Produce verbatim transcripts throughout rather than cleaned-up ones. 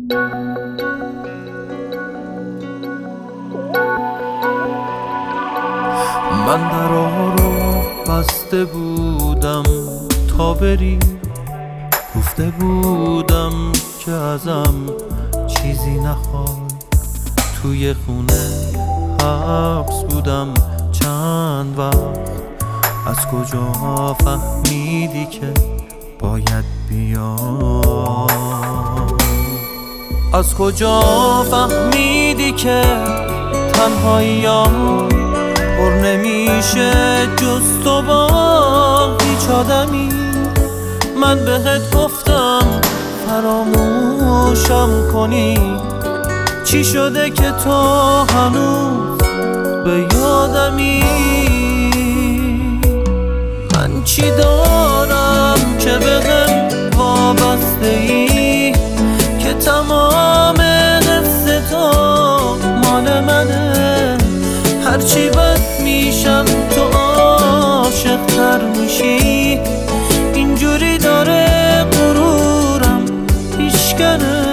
من درا رو بسته بودم تا بری، گفته بودم که ازم چیزی نخوای. توی خونه حبس بودم چند وقت، از کجا فهمیدی که باید بیام؟ از کجا فهمیدی که تنهاییام پر نمیشه جز تو با هیچ آدمی؟ من بهت گفتم فراموشم کنی، چی شده که تو هنوز به یادمی؟ من چی دارم که بهم وابسته ای که تمام قصه تو مال منه؟ هرچی بد میشم تو عاشق تر میشی، اینجوری داره غرورم پیشکنه.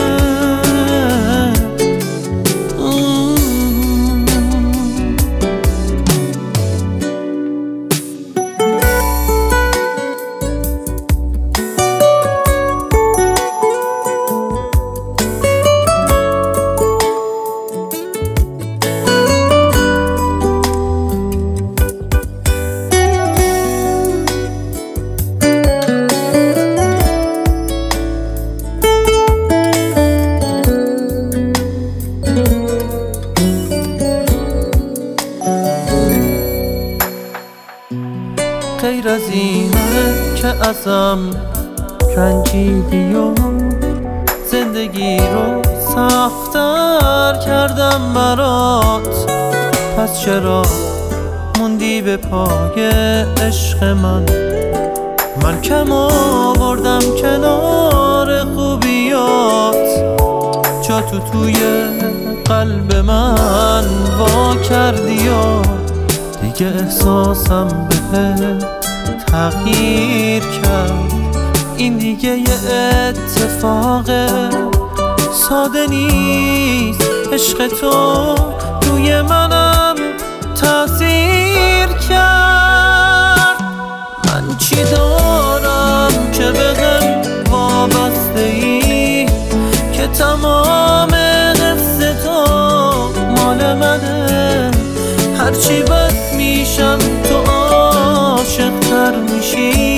غیر از اینه که ازم رنجیدی و زندگی رو سخت‌تر کردم برات، پس چرا موندی به پای عشق من؟ من کم آوردم کنار خوبیات، جا تو توی قلب من وا کردی و دیگه احساسم بهت تغییر کرد. این دیگه یه اتفاق ساده نیست، عشق تو روی منم تأثیر کرد. من چی دارم که بهم وابسته ای که تمام قصه تو مال منه؟ هرچی بد میشم تو عاشق تر میشی،